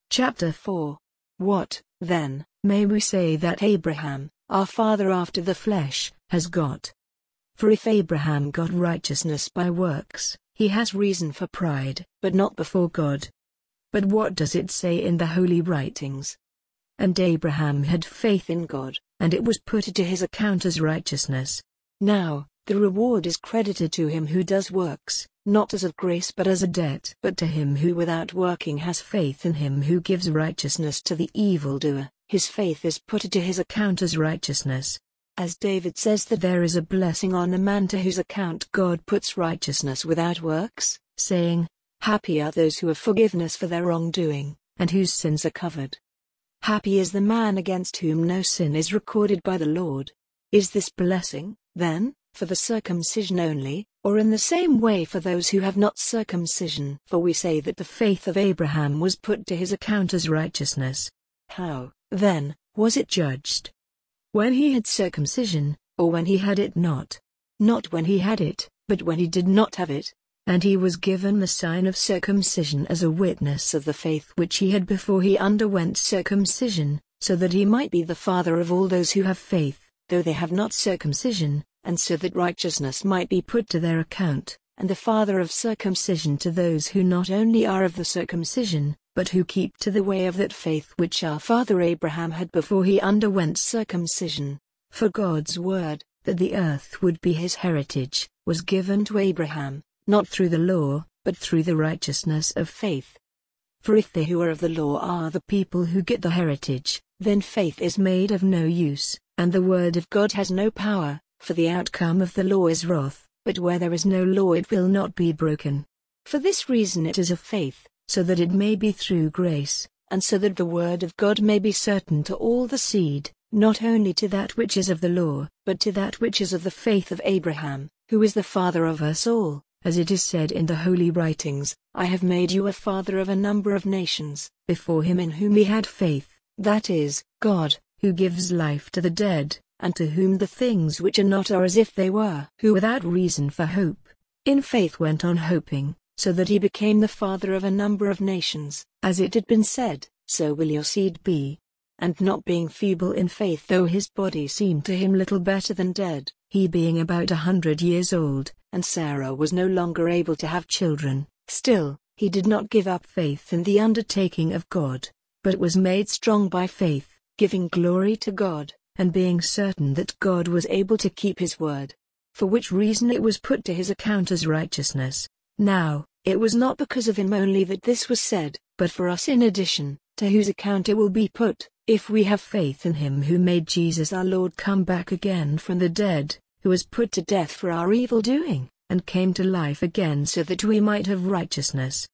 Chapter 4. What, then, may we say that Abraham, our father after the flesh, has got? For if Abraham got righteousness by works, he has reason for pride, but not before God. But what does it say in the holy writings? And Abraham had faith in God, and it was put to his account as righteousness. Now, the reward is credited to him who does works, not as of grace but as a debt. But to him who without working has faith in him who gives righteousness to the evildoer, his faith is put to his account as righteousness. As David says that there is a blessing on the man to whose account God puts righteousness without works, saying, "Happy are those who have forgiveness for their wrongdoing, and whose sins are covered." Happy is the man against whom no sin is recorded by the Lord. Is this blessing, then, for the circumcision only, or in the same way for those who have not circumcision? For we say that the faith of Abraham was put to his account as righteousness. How, then, was it judged? When he had circumcision, or when he had it not? Not when he had it, but when he did not have it. And he was given the sign of circumcision as a witness of the faith which he had before he underwent circumcision, so that he might be the father of all those who have faith, though they have not circumcision, and so that righteousness might be put to their account, and the father of circumcision to those who not only are of the circumcision, but who keep to the way of that faith which our father Abraham had before he underwent circumcision. For God's word, that the earth would be his heritage, was given to Abraham, not through the law, but through the righteousness of faith. For if they who are of the law are the people who get the heritage, then faith is made of no use, and the word of God has no power, for the outcome of the law is wrath, but where there is no law it will not be broken. For this reason it is of faith, so that it may be through grace, and so that the word of God may be certain to all the seed, not only to that which is of the law, but to that which is of the faith of Abraham, who is the father of us all. As it is said in the holy writings, "I have made you a father of a number of nations," before him in whom he had faith, that is, God, who gives life to the dead, and to whom the things which are not are as if they were, who without reason for hope, in faith went on hoping, so that he became the father of a number of nations, as it had been said, "So will your seed be." And not being feeble in faith, though his body seemed to him little better than dead, he being about 100 years old, and Sarah was no longer able to have children, still, he did not give up faith in the undertaking of God, but was made strong by faith, giving glory to God, and being certain that God was able to keep his word. For which reason it was put to his account as righteousness. Now, it was not because of him only that this was said, but for us in addition, to whose account it will be put, if we have faith in him who made Jesus our Lord come back again from the dead, who was put to death for our evil doing, and came to life again so that we might have righteousness.